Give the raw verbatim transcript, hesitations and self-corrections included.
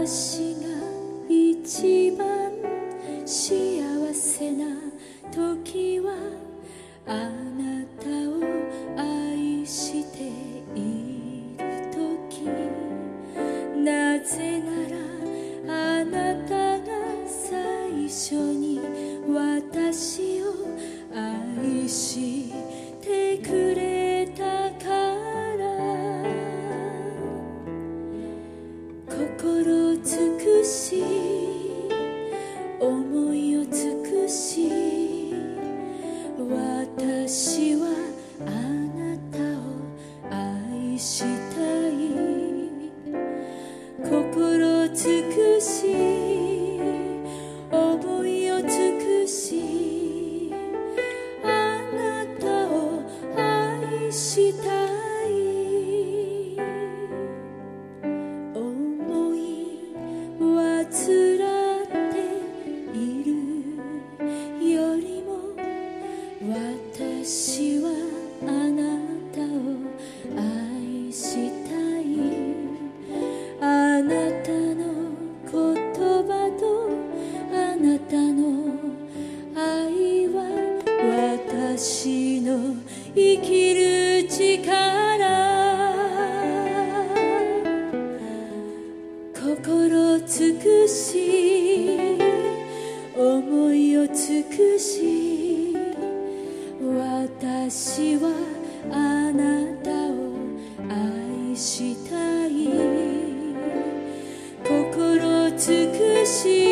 私が一番幸せな時はあなたを愛している時、なぜならあなたが最初に私を愛してくれたから心尽くし思いを尽くし私はあなたを愛したい心尽くし思いを尽くしあなたを愛したい思いはつら私はあなたを愛したいあなたの言葉とあなたの愛は私の生きる力心尽くし思いを尽くし私はあなたを愛したい心尽くし